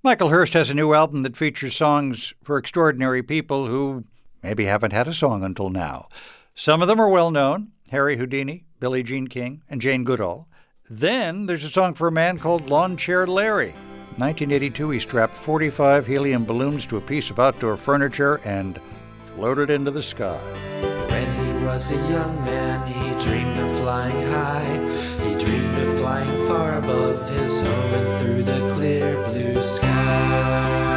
Michael Hurst has a new album that features songs for extraordinary people who maybe haven't had a song until now. Some of them are well known: Harry Houdini, Billie Jean King, and Jane Goodall. Then there's a song for a man called Lawn Chair Larry. In 1982, he strapped 45 helium balloons to a piece of outdoor furniture and floated into the sky. When he was a young man, he dreamed of flying high. He dreamed of flying far above his home and through the clear blue skies.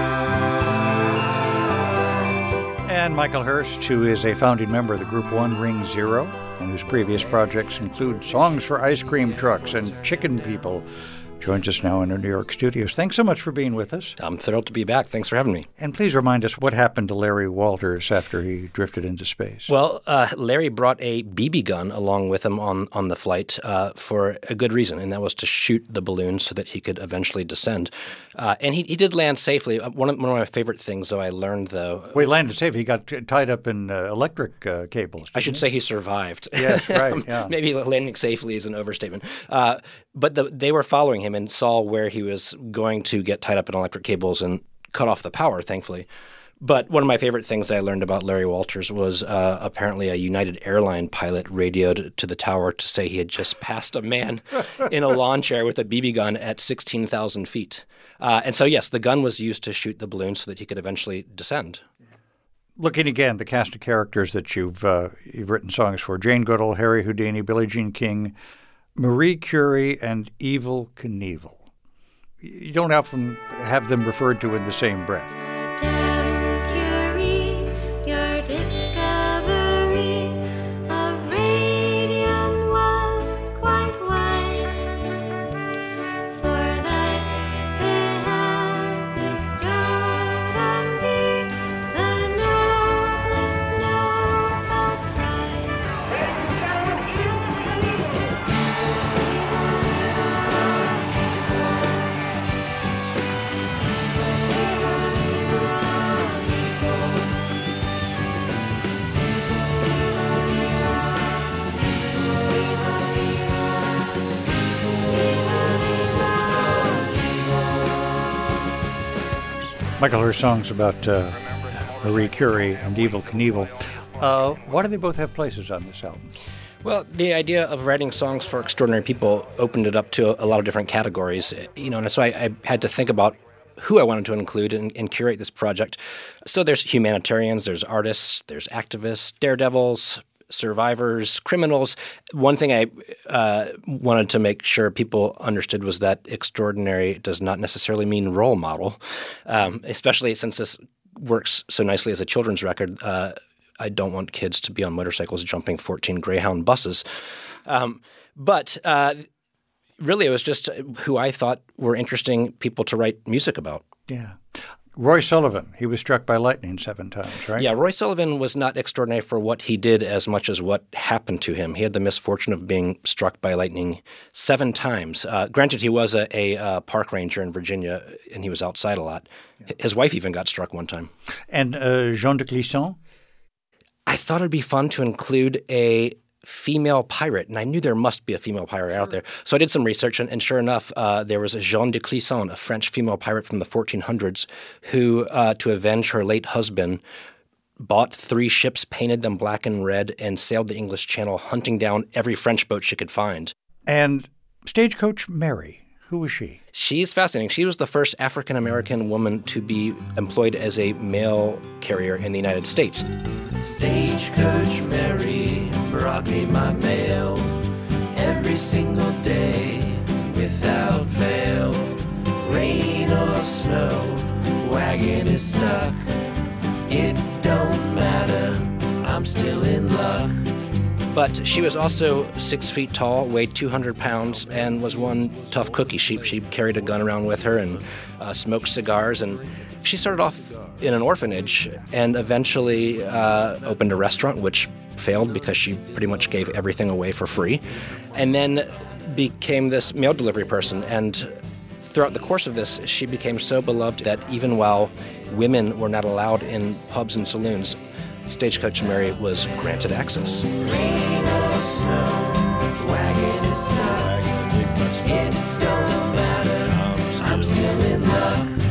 And Michael Hurst, who is a founding member of the group One Ring Zero, and whose previous projects include songs for ice cream trucks and chicken people, joins us now in our New York studios. Thanks so much for being with us. I'm thrilled to be back. Thanks for having me. And please remind us what happened to Larry Walters after he drifted into space. Well, Larry brought a BB gun along with him on the flight for a good reason, and that was to shoot the balloon so that he could eventually descend. And he did land safely. One of my favorite things, though, I learned, though... Well, he landed safe. He got tied up in electric cables. I should say he survived. Yes, right, yeah. Maybe landing safely is an overstatement. But they were following him and saw where he was going to get tied up in electric cables and cut off the power, thankfully. But one of my favorite things I learned about Larry Walters was apparently a United Airline pilot radioed to the tower to say he had just passed a man in a lawn chair with a BB gun at 16,000 feet. And so, yes, the gun was used to shoot the balloon so that he could eventually descend. Looking again, the cast of characters that you've written songs for: Jane Goodall, Harry Houdini, Billie Jean King, Marie Curie, and Evel Knievel. You don't often have them referred to in the same breath. Madame Curie, your discovery of radium was quite wise, for that they have bestowed on thee the noblest Nobel Michael Hurst songs about Marie Curie and Evel Knievel. Why do they both have places on this album? Well, the idea of writing songs for extraordinary people opened it up to a lot of different categories, and so I had to think about who I wanted to include and curate this project. So there's humanitarians, there's artists, there's activists, daredevils, survivors, criminals. One thing I wanted to make sure people understood was that extraordinary does not necessarily mean role model, especially since this works so nicely as a children's record. I don't want kids to be on motorcycles jumping 14 Greyhound buses. But really, it was just who I thought were interesting people to write music about. Yeah. Roy Sullivan, he was struck by lightning 7 times, right? Yeah, Roy Sullivan was not extraordinary for what he did as much as what happened to him. He had the misfortune of being struck by lightning 7 times. Granted, he was a park ranger in Virginia, and he was outside a lot. Yeah. His wife even got struck one time. And Jean de Clisson? I thought it'd be fun to include a female pirate, and I knew there must be a female pirate out there. So I did some research, and sure enough, there was a Jeanne de Clisson, a French female pirate from the 1400s, who, to avenge her late husband, bought 3 ships, painted them black and red, and sailed the English Channel, hunting down every French boat she could find. And Stagecoach Mary, who was she? She's fascinating. She was the first African-American woman to be employed as a mail carrier in the United States. Stagecoach Mary brought me my mail every single day without fail. Rain or snow, wagon is stuck. It don't matter, I'm still in luck. But she was also 6 feet tall, weighed 200 pounds, and was one tough cookie. She carried a gun around with her and smoked cigars. And she started off in an orphanage and eventually opened a restaurant, which failed because she pretty much gave everything away for free, and then became this mail delivery person. And throughout the course of this, she became so beloved that even while women were not allowed in pubs and saloons, Stagecoach Mary was granted access. Rain or snow, wagon is stuck. It don't matter, I'm still in luck.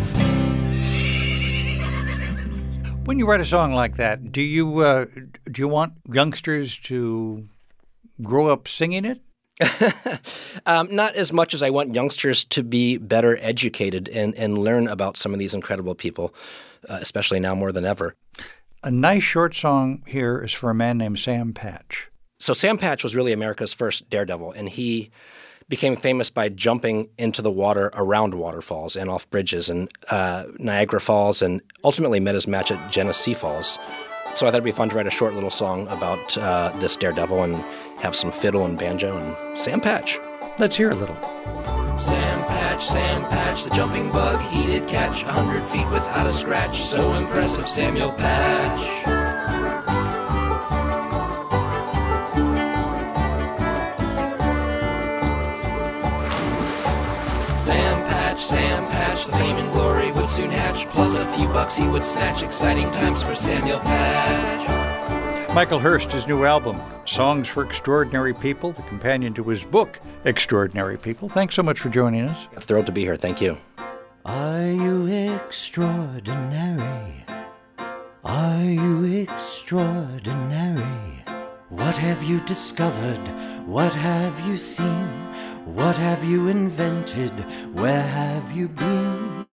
When you write a song like that, do you want youngsters to grow up singing it? Not as much as I want youngsters to be better educated and learn about some of these incredible people, especially now more than ever. A nice short song here is for a man named Sam Patch. So Sam Patch was really America's first daredevil, and he became famous by jumping into the water around waterfalls and off bridges and Niagara Falls, and ultimately met his match at Genesee Falls. So I thought it'd be fun to write a short little song about this daredevil and have some fiddle and banjo and Sam Patch. Let's hear a little. Sam Patch, the jumping bug he did catch 100 feet without a scratch. So impressive, Samuel Patch. Sam Patch, the fame and glory would soon hatch. Plus a few bucks he would snatch. Exciting times for Samuel Patch. Michael Hurst, his new album, Songs for Extraordinary People, the companion to his book, Extraordinary People. Thanks so much for joining us. Thrilled to be here. Thank you. Are you extraordinary? Are you extraordinary? What have you discovered? What have you seen? What have you invented? Where have you been?